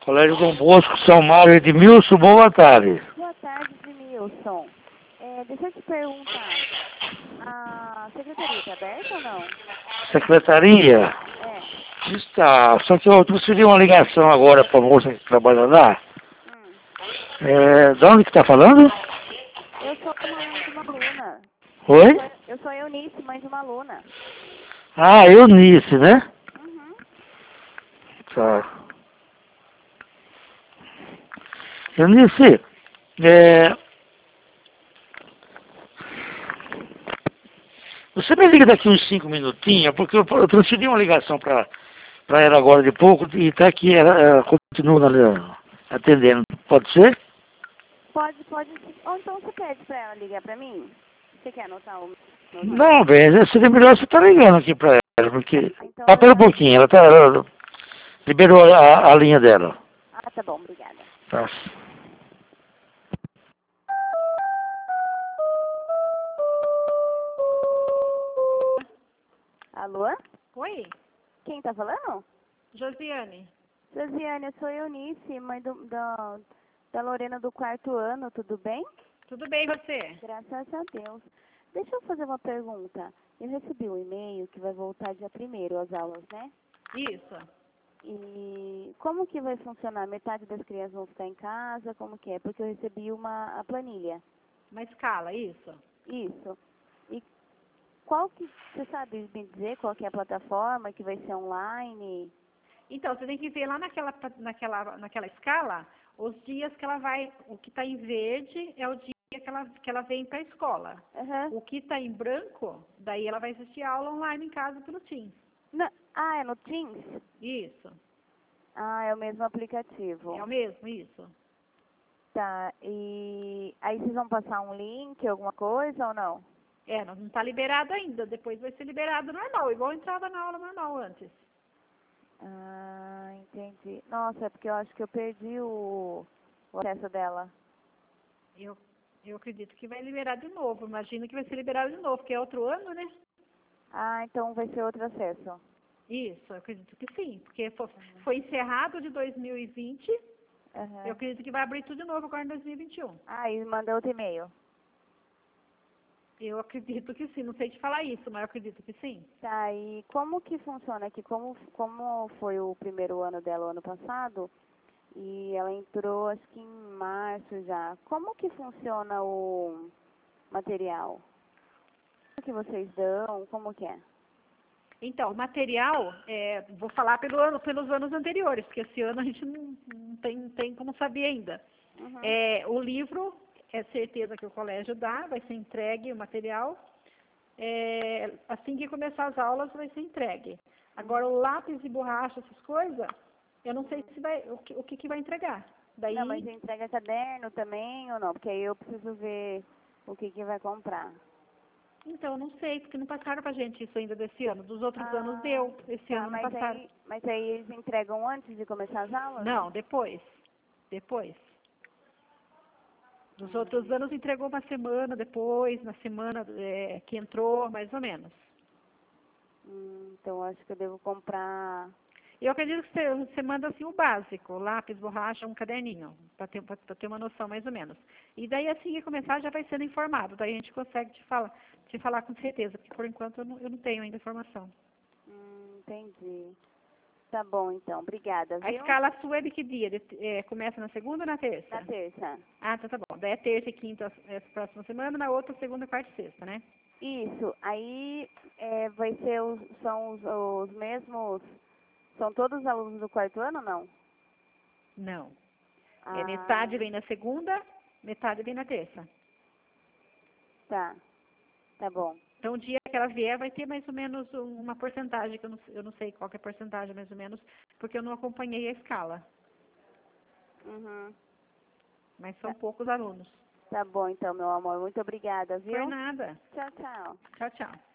Colégio Dom Bosco, São Mário, Edmilson, boa tarde. Boa tarde, Edmilson. Deixa eu te perguntar, a secretaria está aberta ou não? Secretaria? Está, só que eu recebi uma ligação agora para a moça que trabalha lá. De onde que está falando? Eu sou mãe de uma aluna. Oi? Eu sou Eunice, mãe de uma aluna. Ah, Eunice, né? Uhum. Tá. Eunice, você me liga daqui uns 5 minutinhos, porque eu transferi uma ligação para ela agora de pouco e está aqui, ela continua atendendo. Pode ser? Pode. Ou então você pede para ela ligar para mim? Você quer anotar o meu número? Não, bem, seria melhor você estar ligando aqui para ela, porque... Então Ah, eu pera um já... pouquinho, ela liberou a linha dela. Ah, tá bom, obrigada. Tá. Alô? Oi, Quem tá falando? Josiane. Josiane, eu sou Eunice, mãe da Lorena do 4º ano, tudo bem? Tudo bem você? Graças a Deus. Deixa eu fazer uma pergunta. Eu recebi um e-mail que vai voltar dia 1º as aulas, né? Isso. E como que vai funcionar? Metade das crianças vão ficar em casa? Como que é? Porque eu recebi a planilha. Uma escala, isso. Isso. E qual que... Você sabe me dizer qual que é a plataforma que vai ser online? Então, você tem que ver lá naquela escala os dias que ela vai. O que está em verde é o dia que ela vem para a escola. Uhum. O que está em branco, daí ela vai assistir aula online em casa pelo Teams. É no Teams? Isso. Ah, é o mesmo aplicativo. É o mesmo, isso. Tá, e aí vocês vão passar um link, alguma coisa ou não? Não está liberado ainda. Depois vai ser liberado normal, igual entrava na aula normal antes. Ah, entendi. Nossa, é porque eu acho que eu perdi o acesso dela. Eu acredito que vai liberar de novo. Imagino que vai ser liberado de novo, porque é outro ano, né? Ah, então vai ser outro acesso. Isso, eu acredito que sim, porque foi encerrado de 2020, Uhum. eu acredito que vai abrir tudo de novo agora em 2021. Ah, e manda outro e-mail. Eu acredito que sim, não sei te falar isso, mas eu acredito que sim. Tá, e como que funciona aqui? Como foi o primeiro ano dela o ano passado? E ela entrou, acho que em março já. Como que funciona o material? O que vocês dão? Como que é? Então, o material, vou falar pelos anos anteriores, porque esse ano a gente não tem como saber ainda. Uhum. O livro, é certeza que o colégio dá, vai ser entregue o material. Assim que começar as aulas, vai ser entregue. Agora, o lápis e borracha, essas coisas, eu não sei se vai, o que vai entregar. Daí, Não, mas entrega caderno também ou não? Porque aí eu preciso ver o que vai comprar. então, eu não sei, porque não passaram pra gente isso ainda desse ano. Dos outros anos deu, esse ano não passaram. Mas aí eles entregam antes de começar as aulas? Não, depois. Depois. Dos outros anos entregou uma semana depois, na semana que entrou, mais ou menos. Então acho que eu devo comprar. Eu acredito que você manda assim o básico, lápis, borracha, um caderninho, para ter uma noção mais ou menos. E daí assim que começar já vai sendo informado, daí a gente consegue te falar com certeza, porque por enquanto eu não tenho ainda informação. Entendi. Tá bom então, obrigada, viu? A escala sua é de que dia? Começa na segunda ou na terça? Na terça. Ah, então tá bom. Daí é terça e quinta essa próxima semana, na outra segunda, quarta e sexta, né? Isso, aí vai ser são os mesmos. São todos os alunos do 4º ano ou não? Não. Ah, Metade vem na segunda, metade vem na terça. tá bom. Então, o dia que ela vier, vai ter mais ou menos uma porcentagem, que eu não sei qual que é a porcentagem mais ou menos, porque eu não acompanhei a escala. Uhum. Mas são poucos alunos. Tá bom então, meu amor. Muito obrigada, viu? Por nada. Tchau, tchau. Tchau, tchau.